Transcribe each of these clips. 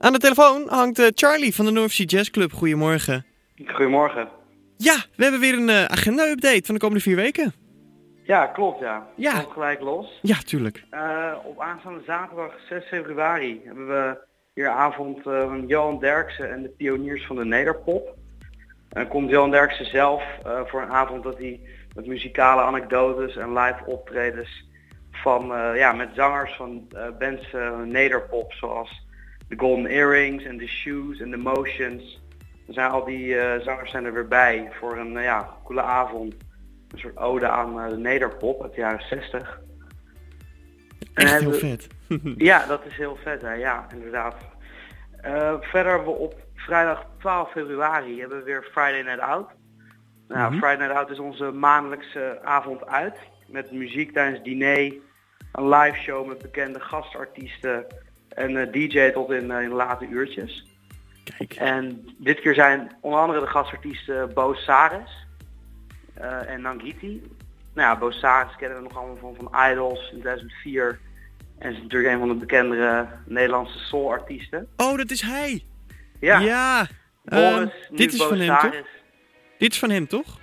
Aan de telefoon hangt Charlie van de North Sea Jazz Club. Goedemorgen. Goedemorgen. Ja, we hebben weer een agenda-update van de komende 4 weken. Ja, klopt ja. Ja. Komt gelijk los. Ja, tuurlijk. Op aanstaande zaterdag 6 februari hebben we hier avond van Johan Derksen en de pioniers van de Nederpop. En komt Johan Derksen zelf voor een avond dat hij met muzikale anekdotes en live optredens van, met zangers van bands Nederpop zoals The Golden Earrings en The Shoes en The Motions. Er zijn al die zangers zijn er weer bij voor een coole avond. Een soort ode aan de Nederpop uit de jaren 60. Echt heel vet. Ja, dat is heel vet hè, ja, inderdaad. Verder hebben we op vrijdag 12 februari hebben we weer Friday Night Out. Nou, Friday Night Out is onze maandelijkse avond uit. Met muziek tijdens het diner, een live show met bekende gastartiesten en DJ tot in late uurtjes. Kijk. En dit keer zijn onder andere de gastartiesten Bo Saris en Nangiti. Nou ja, Bo Saris kennen we nog allemaal van Idols in 2004. En is natuurlijk een van de bekendere Nederlandse soulartiesten. Oh, dat is hij! Ja. Ja. Boris, nu dit is Bo van hem, Saris. toch? Dit is van hem, toch?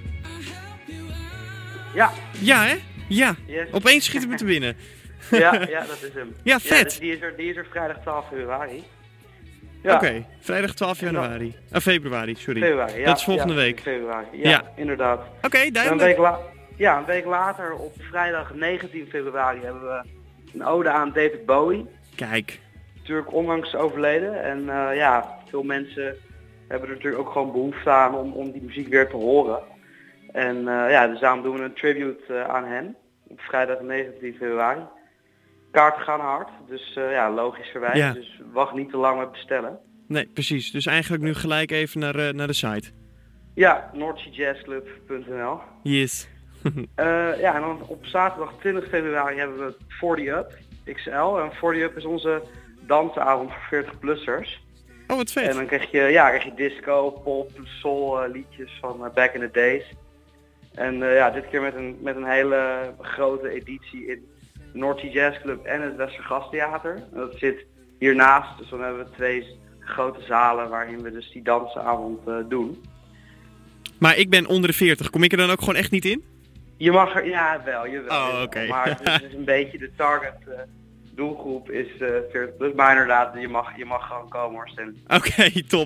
Ja. Ja, hè? Ja. Yes. Opeens schiet het me te binnen. Ja, dat is hem. Ja, vet. Dus die is er vrijdag 12 februari. Ja. Oké, vrijdag 12 januari. Februari, sorry. Februari, ja. Dat is volgende week. Februari, Ja. Inderdaad. Oké, duidelijk. Een week later, op vrijdag 19 februari, hebben we een ode aan David Bowie. Kijk. Natuurlijk onlangs overleden. En veel mensen hebben er natuurlijk ook gewoon behoefte aan om die muziek weer te horen. En dus daarom doen we een tribute aan hem. Op vrijdag 19 februari. Kaarten gaan hard, dus logischerwijs. Ja. Dus wacht niet te lang met bestellen. Nee, precies. Dus eigenlijk nu gelijk even naar de site. Ja, NorthSeaJazzClub.nl. Yes. En dan op zaterdag 20 februari hebben we 40 Up XL. En 40 Up is onze dansavond voor 40-plussers. Oh, wat vet. En dan krijg je disco, pop, soul liedjes van back in the days. En dit keer met een hele grote editie in North Sea Jazz Club en het Westergasttheater. En dat zit hiernaast, dus dan hebben we 2 grote zalen waarin we dus die dansavond doen. Maar ik ben onder de 40, kom ik er dan ook gewoon echt niet in? Je mag er, jawel. Oh, oké. Maar het is een beetje de target doelgroep is 40 plus. Maar inderdaad, je mag gewoon komen hoor, Stan. Oké, top.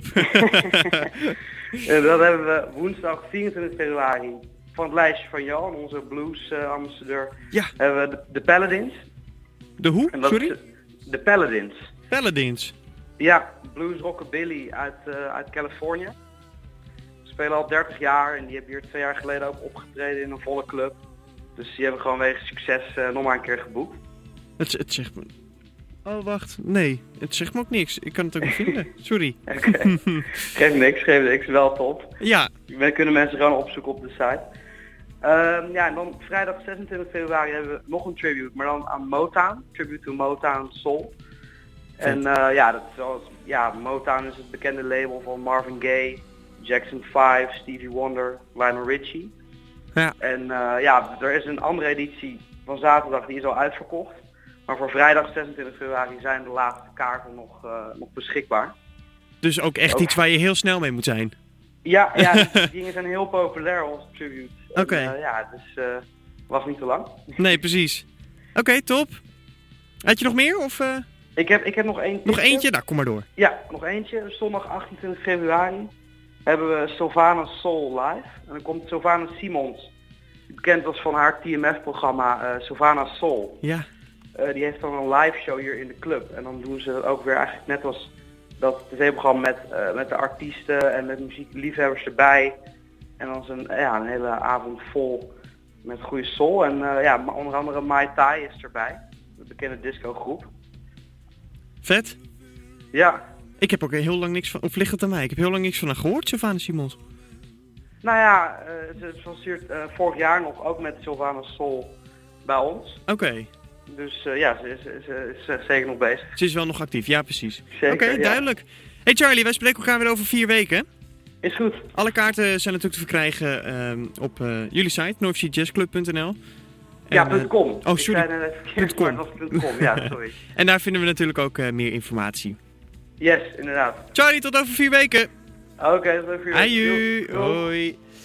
En dat hebben we woensdag 24 februari van het lijstje van Johan, onze blues ambassadeur. Ja. Hebben we de Paladins. De hoe? En dat Sorry? is de Paladins. Paladins. Ja, blues rockabilly uit Californië. Ze spelen al 30 jaar en die hebben hier 2 jaar geleden ook opgetreden in een volle club. Dus die hebben gewoon wegens succes nog maar een keer geboekt. Het zegt me... Oh, wacht. Nee, het zegt me ook niks. Ik kan het ook niet vinden. Sorry. Oké. Geef niks. Wel top. Ja. We kunnen mensen gewoon opzoeken op de site. En dan vrijdag 26 februari hebben we nog een tribute, maar dan aan Motown. Tribute to Motown Soul. En dat is Motown is het bekende label van Marvin Gaye, Jackson 5, Stevie Wonder, Lionel Richie. Ja. En er is een andere editie van zaterdag, die is al uitverkocht. Maar voor vrijdag 26 februari zijn de laatste kaarten nog beschikbaar. Dus ook echt iets waar je heel snel mee moet zijn. Ja, die dingen zijn heel populair als tribute. Oké. Dus wacht niet te lang. Nee, precies. Oké, top. Had je nog meer? Of, Ik heb nog één. Nog eentje? Nou, kom maar door. Ja, nog eentje. Zondag 28 februari hebben we Sylvana Soul live. En dan komt Sylvana Simons, die bekend was van haar TMF-programma Sylvana Soul. Ja. Die heeft dan een live show hier in de club. En dan doen ze dat ook weer eigenlijk net als dat tv-programma met de artiesten en met muziekliefhebbers erbij. En dan is een hele avond vol met goede soul. En onder andere Mai Tai is erbij. De bekende discogroep. Vet. Ja. Ik heb ook heel lang niks van... Of ligt het aan mij? Ik heb heel lang niks van haar gehoord, Sylvana Simons. Nou ja, ze was hier vorig jaar nog ook met Sylvana Soul bij ons. Oké. Dus ze is zeker nog bezig. Ze is wel nog actief, ja precies. Zeker, Oké, duidelijk. Hey Charlie, wij spreken elkaar weer over 4 weken. Is goed. Alle kaarten zijn natuurlijk te verkrijgen op jullie site, NorthSeaJazzClub.nl. Ja, .com. Oh, sorry. .com. Ja, sorry. En daar vinden we natuurlijk ook meer informatie. Yes, inderdaad. Charlie, tot over 4 weken. Oké, dat is ook voor jullie. Aju, Doei. hoi.